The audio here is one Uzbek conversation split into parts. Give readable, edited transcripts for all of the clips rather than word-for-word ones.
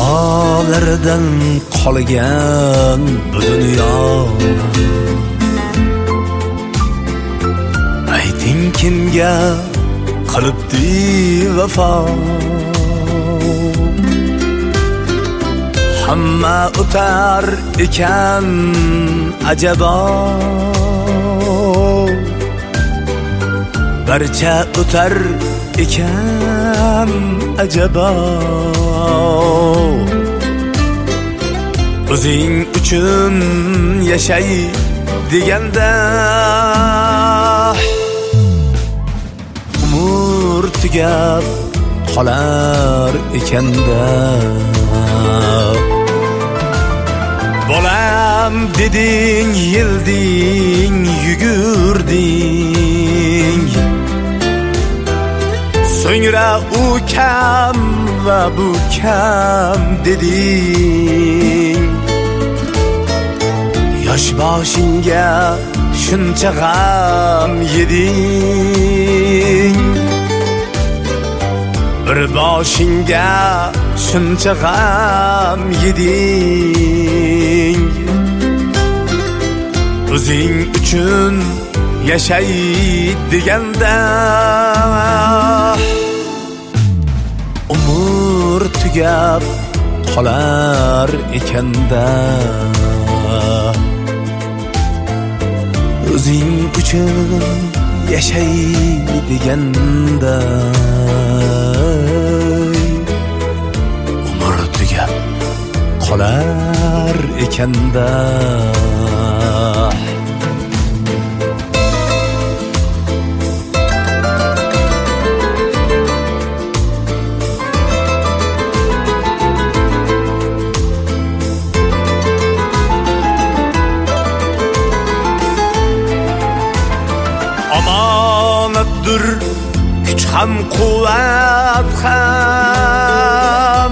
atalardan qolgan bu dunyo. Ayting kimga qilibdi vafo? Hamma o'tar ekan ajabo, barcha o'tar ekan ajabo. O'zing uchun yashay deganda umr tugab qolar ekanda. Bolam deding, yilding, yugurding, so'ngra u kam va bu kam deding. Yosh boshingga shuncha g'am yeding, bir boshingga shuncha g'am yeding. O'zing uchun yashay deganda umr tugab qolar ekanda. O'zing uchun yashay deganda umr tugab qolar ekanda. Omonatdir kuch ham quvvat ham,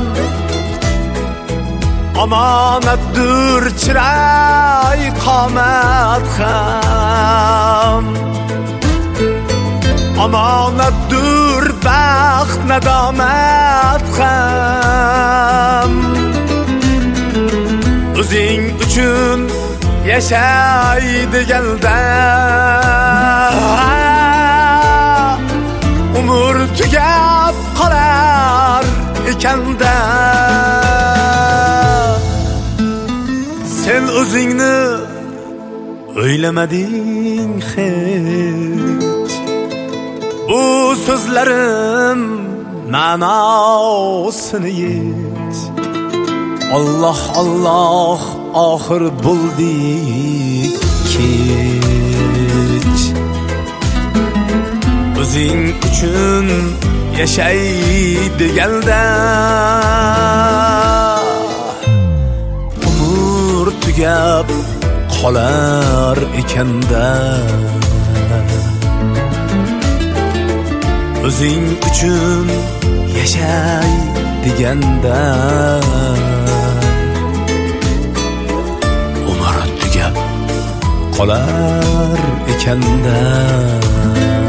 omonatdir chiroy qomat ham, omonatdir baxt nadomat ham. O'zing uchun yashay deganda umr tugab qolar ekanda. Sen o'zingni o'ylamading hech, bu so'zlarim ma'nosini yech. Allah Allah oxir bo'ldi kech. O'zing uchun yashay deganda umr tugab qolar ekanda. O'zing uchun yashay deganda umr tugab qolar ekanda.